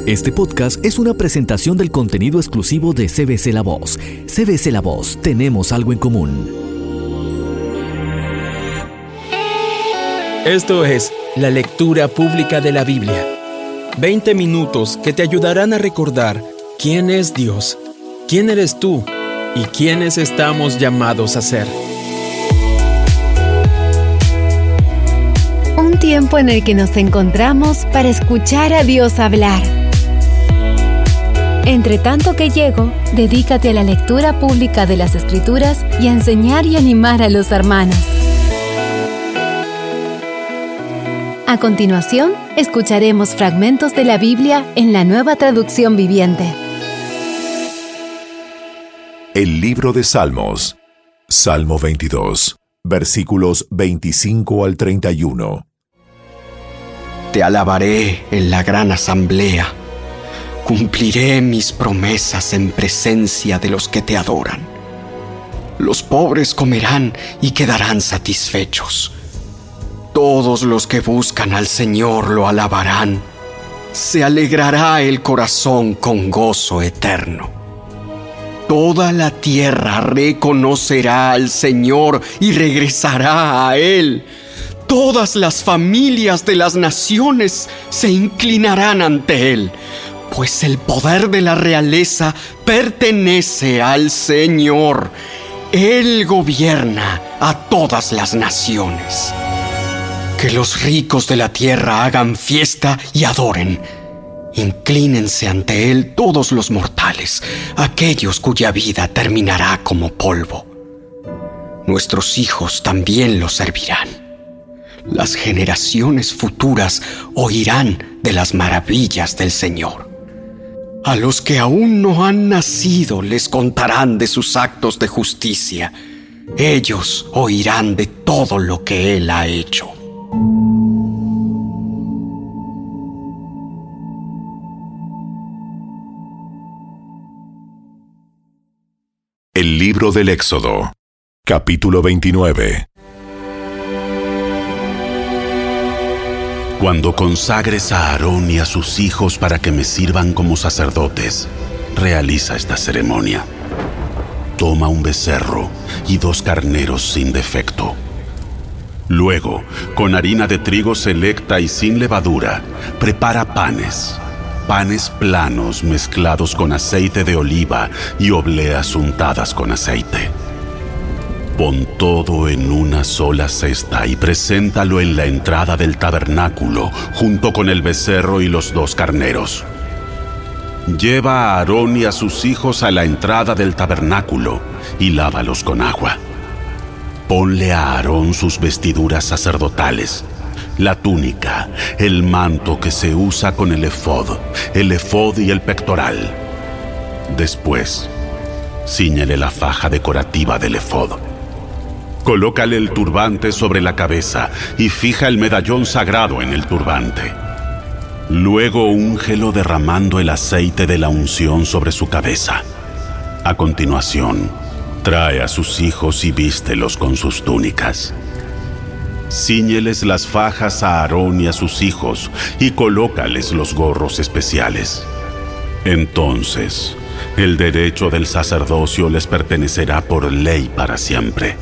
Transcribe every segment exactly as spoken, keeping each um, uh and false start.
Este podcast es una presentación del contenido exclusivo de C B C La Voz. C B C La Voz, tenemos algo en común. Esto es la lectura pública de la Biblia. veinte minutos que te ayudarán a recordar quién es Dios, quién eres tú y quiénes estamos llamados a ser. Un tiempo en el que nos encontramos para escuchar a Dios hablar. Entre tanto que llego, dedícate a la lectura pública de las Escrituras y a enseñar y animar a los hermanos. A continuación, escucharemos fragmentos de la Biblia en la Nueva Traducción Viviente. El libro de Salmos, Salmo veintidós, versículos veinticinco al treinta y uno. Te alabaré en la gran asamblea. Cumpliré mis promesas en presencia de los que te adoran. Los pobres comerán y quedarán satisfechos. Todos los que buscan al Señor lo alabarán. Se alegrará el corazón con gozo eterno. Toda la tierra reconocerá al Señor y regresará a Él. Todas las familias de las naciones se inclinarán ante Él, pues el poder de la realeza pertenece al Señor. Él gobierna a todas las naciones. Que los ricos de la tierra hagan fiesta y adoren. Inclínense ante Él todos los mortales, aquellos cuya vida terminará como polvo. Nuestros hijos también lo servirán. Las generaciones futuras oirán de las maravillas del Señor. A los que aún no han nacido les contarán de sus actos de justicia. Ellos oirán de todo lo que Él ha hecho. El libro del Éxodo, capítulo veintinueve. Cuando consagres a Aarón y a sus hijos para que me sirvan como sacerdotes, realiza esta ceremonia. Toma un becerro y dos carneros sin defecto. Luego, con harina de trigo selecta y sin levadura, prepara panes. Panes planos mezclados con aceite de oliva y obleas untadas con aceite. Pon todo en una sola cesta y preséntalo en la entrada del tabernáculo, junto con el becerro y los dos carneros. Lleva a Aarón y a sus hijos a la entrada del tabernáculo y lávalos con agua. Ponle a Aarón sus vestiduras sacerdotales, la túnica, el manto que se usa con el efod, el efod y el pectoral. Después, cíñele la faja decorativa del efod. Colócale el turbante sobre la cabeza y fija el medallón sagrado en el turbante. Luego úngelo derramando el aceite de la unción sobre su cabeza. A continuación, trae a sus hijos y vístelos con sus túnicas. Cíñeles las fajas a Aarón y a sus hijos y colócales los gorros especiales. Entonces, el derecho del sacerdocio les pertenecerá por ley para siempre.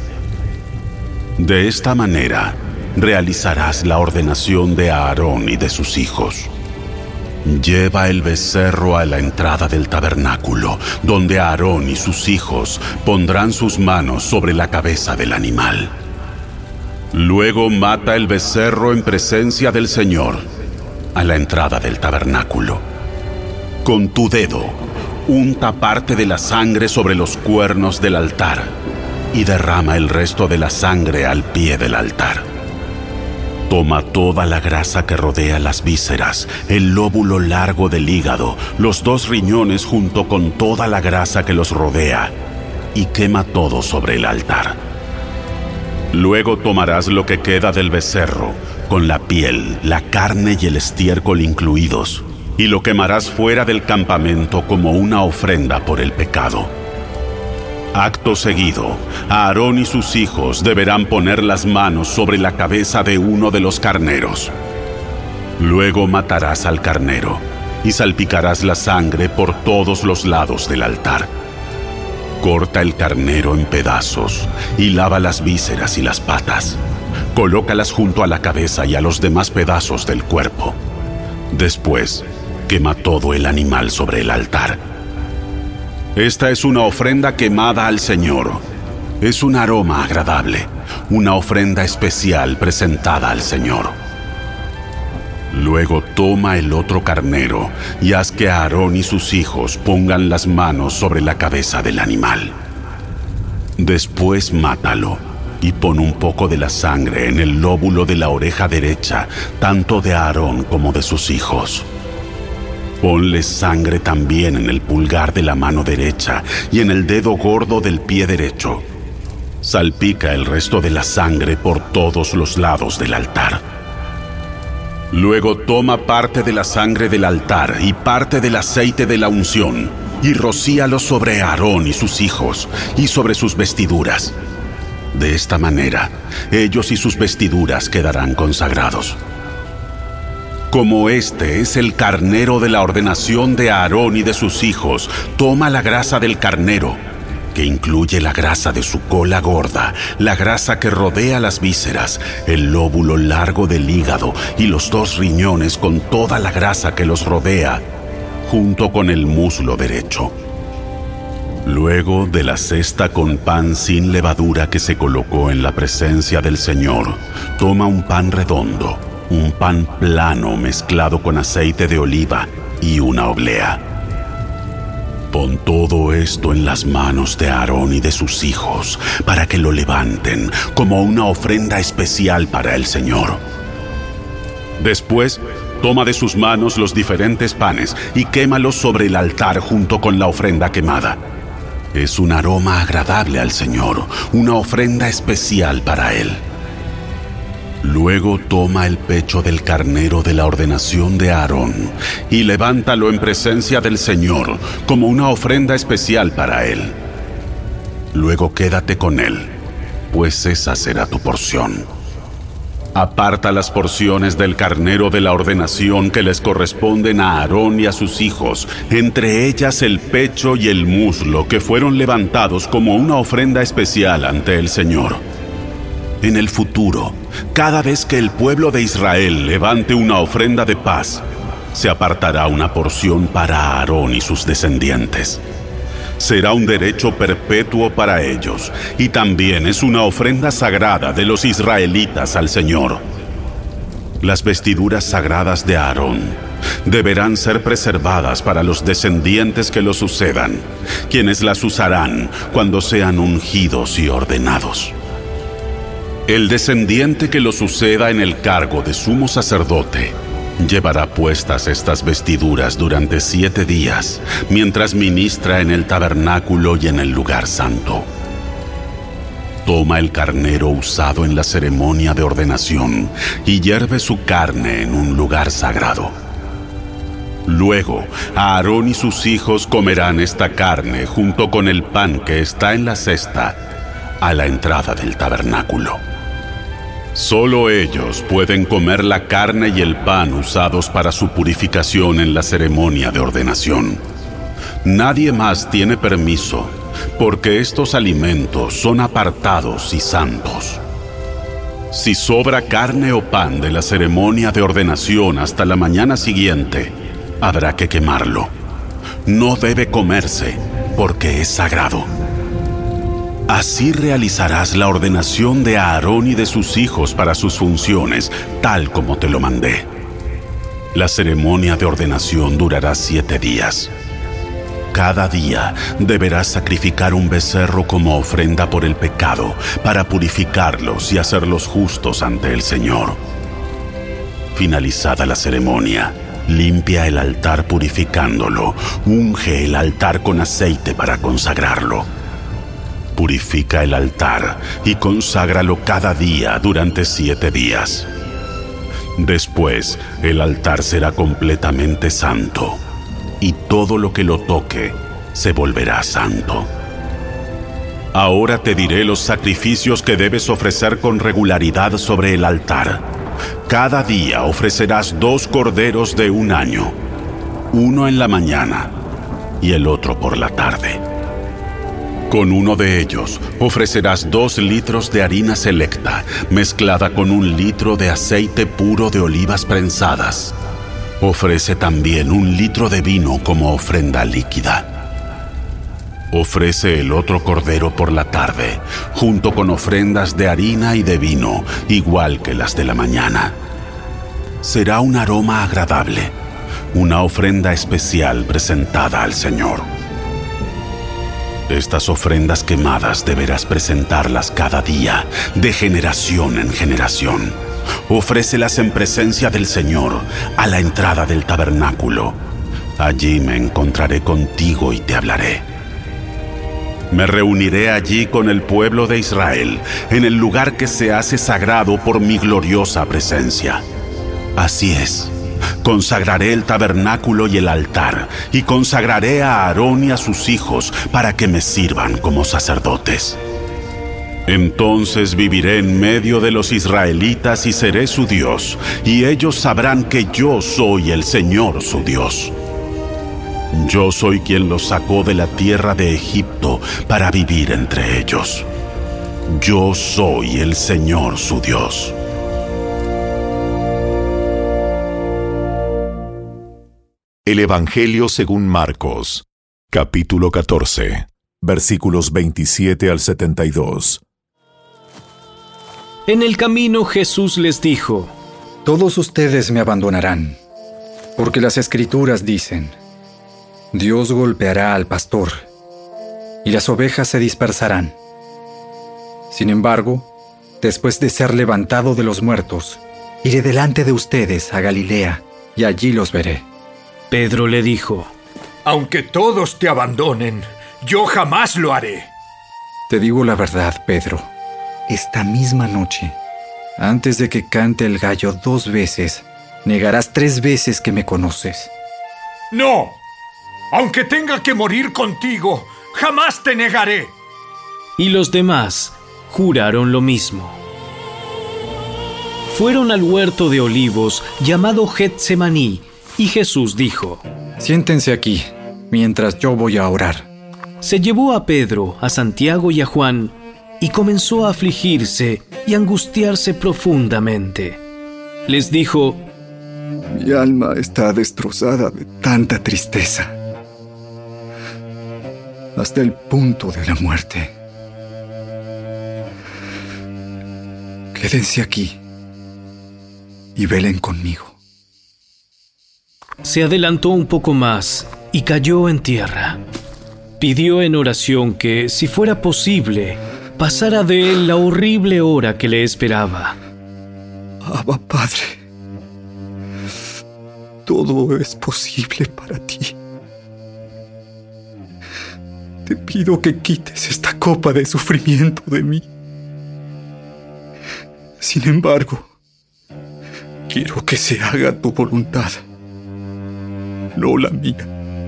De esta manera, realizarás la ordenación de Aarón y de sus hijos. Lleva el becerro a la entrada del tabernáculo, donde Aarón y sus hijos pondrán sus manos sobre la cabeza del animal. Luego mata el becerro en presencia del Señor, a la entrada del tabernáculo. Con tu dedo, unta parte de la sangre sobre los cuernos del altar y derrama el resto de la sangre al pie del altar. Toma toda la grasa que rodea las vísceras, el lóbulo largo del hígado, los dos riñones junto con toda la grasa que los rodea, y quema todo sobre el altar. Luego tomarás lo que queda del becerro, con la piel, la carne y el estiércol incluidos, y lo quemarás fuera del campamento como una ofrenda por el pecado. Acto seguido, Aarón y sus hijos deberán poner las manos sobre la cabeza de uno de los carneros. Luego matarás al carnero y salpicarás la sangre por todos los lados del altar. Corta el carnero en pedazos y lava las vísceras y las patas. Colócalas junto a la cabeza y a los demás pedazos del cuerpo. Después, quema todo el animal sobre el altar. Esta es una ofrenda quemada al Señor. Es un aroma agradable, una ofrenda especial presentada al Señor. Luego toma el otro carnero y haz que Aarón y sus hijos pongan las manos sobre la cabeza del animal. Después mátalo y pon un poco de la sangre en el lóbulo de la oreja derecha, tanto de Aarón como de sus hijos. Ponle sangre también en el pulgar de la mano derecha y en el dedo gordo del pie derecho. Salpica el resto de la sangre por todos los lados del altar. Luego toma parte de la sangre del altar y parte del aceite de la unción y rocíalo sobre Aarón y sus hijos y sobre sus vestiduras. De esta manera, ellos y sus vestiduras quedarán consagrados. Como este es el carnero de la ordenación de Aarón y de sus hijos, toma la grasa del carnero, que incluye la grasa de su cola gorda, la grasa que rodea las vísceras, el lóbulo largo del hígado y los dos riñones con toda la grasa que los rodea, junto con el muslo derecho. Luego de la cesta con pan sin levadura que se colocó en la presencia del Señor, toma un pan redondo, un pan plano mezclado con aceite de oliva y una oblea. Pon todo esto en las manos de Aarón y de sus hijos para que lo levanten como una ofrenda especial para el Señor. Después, toma de sus manos los diferentes panes y quémalos sobre el altar junto con la ofrenda quemada. Es un aroma agradable al Señor, una ofrenda especial para Él. Luego toma el pecho del carnero de la ordenación de Aarón y levántalo en presencia del Señor como una ofrenda especial para Él. Luego quédate con él, pues esa será tu porción. Aparta las porciones del carnero de la ordenación que les corresponden a Aarón y a sus hijos, entre ellas el pecho y el muslo que fueron levantados como una ofrenda especial ante el Señor. En el futuro, cada vez que el pueblo de Israel levante una ofrenda de paz, se apartará una porción para Aarón y sus descendientes. Será un derecho perpetuo para ellos, y también es una ofrenda sagrada de los israelitas al Señor. Las vestiduras sagradas de Aarón deberán ser preservadas para los descendientes que lo sucedan, quienes las usarán cuando sean ungidos y ordenados. El descendiente que lo suceda en el cargo de sumo sacerdote llevará puestas estas vestiduras durante siete días, mientras ministra en el tabernáculo y en el lugar santo. Toma el carnero usado en la ceremonia de ordenación y hierve su carne en un lugar sagrado. Luego, Aarón y sus hijos comerán esta carne junto con el pan que está en la cesta a la entrada del tabernáculo. Solo ellos pueden comer la carne y el pan usados para su purificación en la ceremonia de ordenación. Nadie más tiene permiso, porque estos alimentos son apartados y santos. Si sobra carne o pan de la ceremonia de ordenación hasta la mañana siguiente, habrá que quemarlo. No debe comerse, porque es sagrado. Así realizarás la ordenación de Aarón y de sus hijos para sus funciones, tal como te lo mandé. La ceremonia de ordenación durará siete días. Cada día deberás sacrificar un becerro como ofrenda por el pecado, para purificarlos y hacerlos justos ante el Señor. Finalizada la ceremonia, limpia el altar purificándolo, unge el altar con aceite para consagrarlo. Purifica el altar y conságralo cada día durante siete días. Después, el altar será completamente santo, y todo lo que lo toque se volverá santo. Ahora te diré los sacrificios que debes ofrecer con regularidad sobre el altar. Cada día ofrecerás dos corderos de un año. uno en la mañana y el otro por la tarde. Con uno de ellos ofrecerás dos litros de harina selecta, mezclada con un litro de aceite puro de olivas prensadas. Ofrece también un litro de vino como ofrenda líquida. Ofrece el otro cordero por la tarde, junto con ofrendas de harina y de vino, igual que las de la mañana. Será un aroma agradable, una ofrenda especial presentada al Señor. Estas ofrendas quemadas deberás presentarlas cada día, de generación en generación. Ofrécelas en presencia del Señor, a la entrada del tabernáculo. Allí me encontraré contigo y te hablaré. Me reuniré allí con el pueblo de Israel, en el lugar que se hace sagrado por mi gloriosa presencia. Así es. Consagraré el tabernáculo y el altar, y consagraré a Aarón y a sus hijos para que me sirvan como sacerdotes. Entonces viviré en medio de los israelitas y seré su Dios, y ellos sabrán que yo soy el Señor su Dios. Yo soy quien los sacó de la tierra de Egipto para vivir entre ellos. Yo soy el Señor su Dios. El Evangelio según Marcos, capítulo catorce, versículos veintisiete al setenta y dos. En el camino Jesús les dijo: Todos ustedes me abandonarán, porque las Escrituras dicen: Dios golpeará al pastor, y las ovejas se dispersarán. Sin embargo, después de ser levantado de los muertos, iré delante de ustedes a Galilea, y allí los veré. Pedro le dijo: Aunque todos te abandonen, yo jamás lo haré. Te digo la verdad, Pedro. Esta misma noche, antes de que cante el gallo dos veces, negarás tres veces que me conoces. ¡No! Aunque tenga que morir contigo, jamás te negaré. Y los demás juraron lo mismo. Fueron al huerto de olivos llamado Getsemaní, y Jesús dijo: Siéntense aquí, mientras yo voy a orar. Se llevó a Pedro, a Santiago y a Juan, y comenzó a afligirse y angustiarse profundamente. Les dijo: Mi alma está destrozada de tanta tristeza, hasta el punto de la muerte. Quédense aquí y velen conmigo. Se adelantó un poco más y cayó en tierra. Pidió en oración que, si fuera posible, pasara de él la horrible hora que le esperaba. Abba, Padre, todo es posible para ti. Te pido que quites esta copa de sufrimiento de mí. Sin embargo, quiero que se haga tu voluntad, no la mía.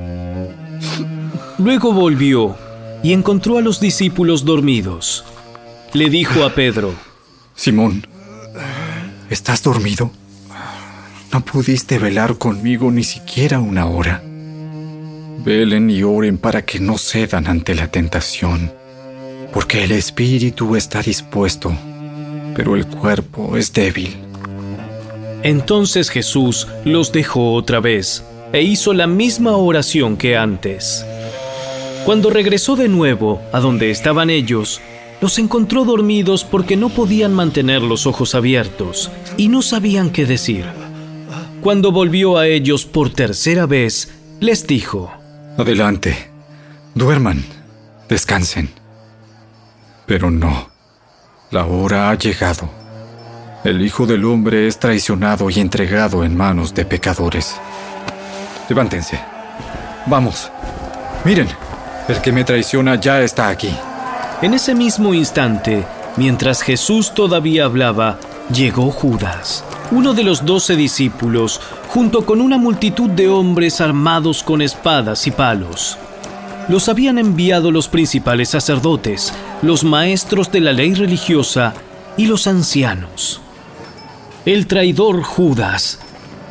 Luego volvió y encontró a los discípulos dormidos. Le dijo a Pedro: Simón, ¿estás dormido? No pudiste velar conmigo ni siquiera una hora. Velen y oren para que no cedan ante la tentación, porque el espíritu está dispuesto, pero el cuerpo es débil. Entonces Jesús los dejó otra vez e hizo la misma oración que antes. Cuando regresó de nuevo a donde estaban ellos, los encontró dormidos porque no podían mantener los ojos abiertos y no sabían qué decir. Cuando volvió a ellos por tercera vez, les dijo: Adelante, duerman, descansen. Pero no, la hora ha llegado. El Hijo del Hombre es traicionado y entregado en manos de pecadores. Levántense, vamos, miren. El que me traiciona ya está aquí. En ese mismo instante, mientras Jesús todavía hablaba, llegó Judas, uno de los doce discípulos, junto con una multitud de hombres armados con espadas y palos. Los habían enviado los principales sacerdotes, los maestros de la ley religiosa y los ancianos. El traidor Judas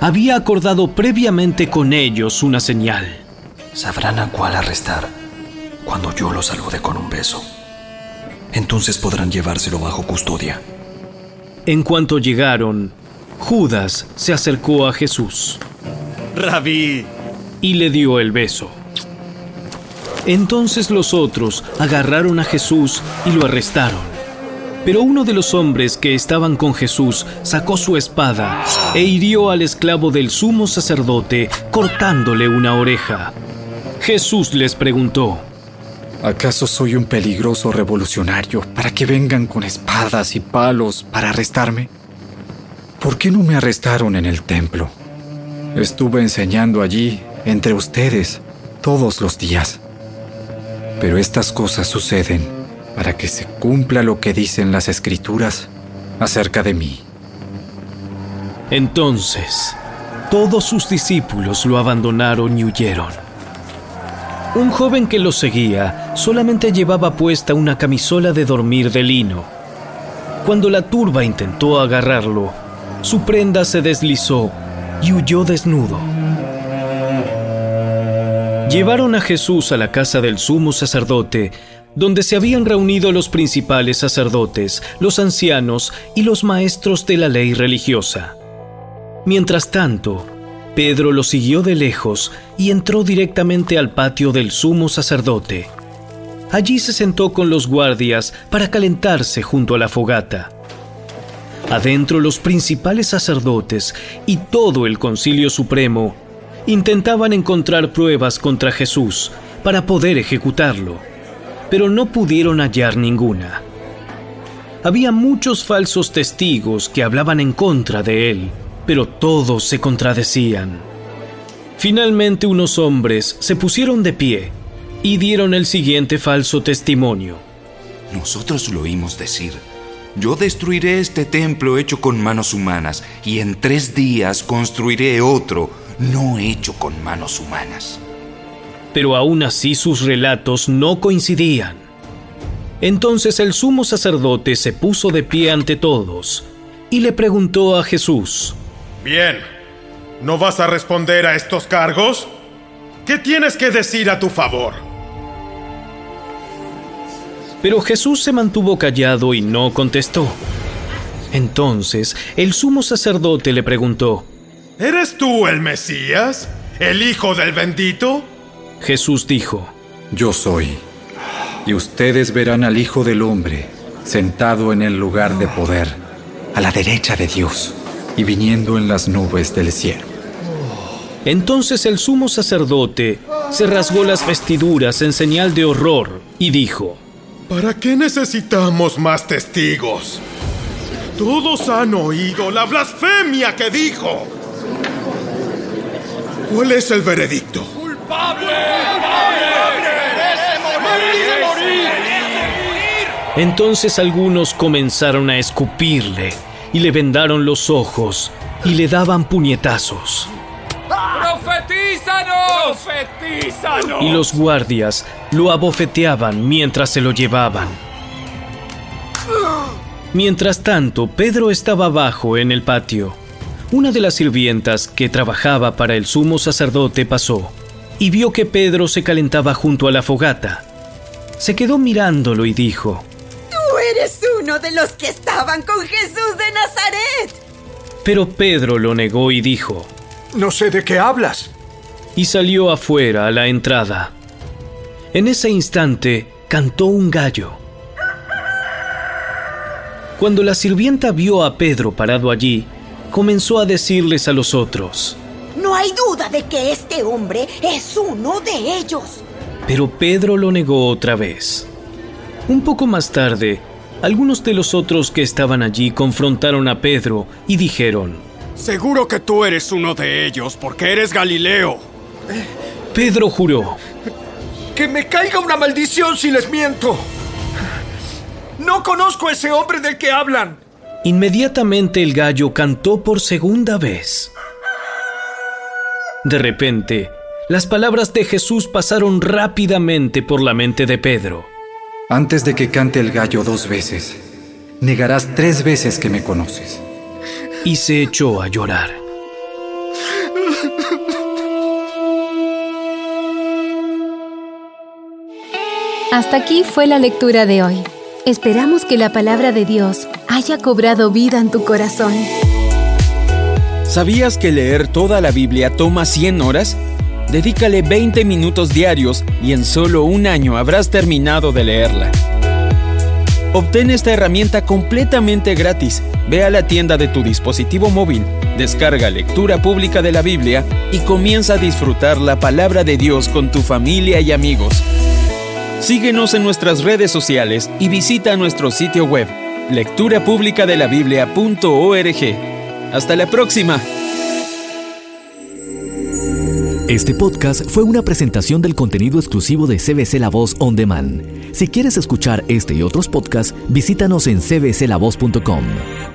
había acordado previamente con ellos una señal. Sabrán a cuál arrestar cuando yo los salude con un beso. Entonces podrán llevárselo bajo custodia. En cuanto llegaron, Judas se acercó a Jesús. ¡Rabí! Y le dio el beso. Entonces los otros agarraron a Jesús y lo arrestaron. Pero uno de los hombres que estaban con Jesús sacó su espada e hirió al esclavo del sumo sacerdote, cortándole una oreja. Jesús les preguntó: ¿acaso soy un peligroso revolucionario para que vengan con espadas y palos para arrestarme? ¿Por qué no me arrestaron en el templo? Estuve enseñando allí, entre ustedes, todos los días. Pero estas cosas suceden para que se cumpla lo que dicen las Escrituras acerca de mí. Entonces, todos sus discípulos lo abandonaron y huyeron. Un joven que lo seguía solamente llevaba puesta una camisola de dormir de lino. Cuando la turba intentó agarrarlo, su prenda se deslizó y huyó desnudo. Llevaron a Jesús a la casa del sumo sacerdote, donde se habían reunido los principales sacerdotes, los ancianos y los maestros de la ley religiosa. Mientras tanto, Pedro lo siguió de lejos y entró directamente al patio del sumo sacerdote. Allí se sentó con los guardias para calentarse junto a la fogata. Adentro, los principales sacerdotes y todo el Concilio Supremo intentaban encontrar pruebas contra Jesús para poder ejecutarlo, pero no pudieron hallar ninguna. Había muchos falsos testigos que hablaban en contra de él, pero todos se contradecían. Finalmente, unos hombres se pusieron de pie y dieron el siguiente falso testimonio. Nosotros lo oímos decir: yo destruiré este templo hecho con manos humanas, y en tres días construiré otro, no hecho con manos humanas. Pero aún así sus relatos no coincidían. Entonces el sumo sacerdote se puso de pie ante todos y le preguntó a Jesús: Bien, ¿no vas a responder a estos cargos? ¿Qué tienes que decir a tu favor? Pero Jesús se mantuvo callado y no contestó. Entonces el sumo sacerdote le preguntó: ¿eres tú el Mesías, el Hijo del Bendito? Jesús dijo: yo soy. Y ustedes verán al Hijo del Hombre sentado en el lugar de poder, a la derecha de Dios, y viniendo en las nubes del cielo. Entonces el sumo sacerdote se rasgó las vestiduras en señal de horror y dijo: ¿para qué necesitamos más testigos? Todos han oído la blasfemia que dijo. ¿Cuál es el veredicto? ¡Culpable! ¡Culpable! ¡Merece morir! Entonces algunos comenzaron a escupirle y le vendaron los ojos y le daban puñetazos. ¡Profetízanos! ¡Profetízanos! Y los guardias lo abofeteaban mientras se lo llevaban. Mientras tanto, Pedro estaba abajo en el patio. Una de las sirvientas que trabajaba para el sumo sacerdote pasó y vio que Pedro se calentaba junto a la fogata. Se quedó mirándolo y dijo: ¡tú eres uno de los que estaban con Jesús de Nazaret! Pero Pedro lo negó y dijo: no sé de qué hablas. Y salió afuera a la entrada. En ese instante cantó un gallo. Cuando la sirvienta vio a Pedro parado allí, comenzó a decirles a los otros: no hay duda de que este hombre es uno de ellos. Pero Pedro lo negó otra vez. Un poco más tarde, algunos de los otros que estaban allí confrontaron a Pedro y dijeron: seguro que tú eres uno de ellos, porque eres Galileo. Pedro juró: ¡que me caiga una maldición si les miento! ¡no conozco a ese hombre del que hablan! Inmediatamente el gallo cantó por segunda vez. De repente, las palabras de Jesús pasaron rápidamente por la mente de Pedro. Antes de que cante el gallo dos veces, negarás tres veces que me conoces. Y se echó a llorar. Hasta aquí fue la lectura de hoy. Esperamos que la palabra de Dios haya cobrado vida en tu corazón. ¿Sabías que leer toda la Biblia toma cien horas? Dedícale veinte minutos diarios y en solo un año habrás terminado de leerla. Obtén esta herramienta completamente gratis. Ve a la tienda de tu dispositivo móvil, descarga Lectura Pública de la Biblia y comienza a disfrutar la palabra de Dios con tu familia y amigos. Síguenos en nuestras redes sociales y visita nuestro sitio web, lectura pública de la biblia punto org. ¡Hasta la próxima! Este podcast fue una presentación del contenido exclusivo de C B C La Voz On Demand. Si quieres escuchar este y otros podcasts, visítanos en c b c la voz punto com.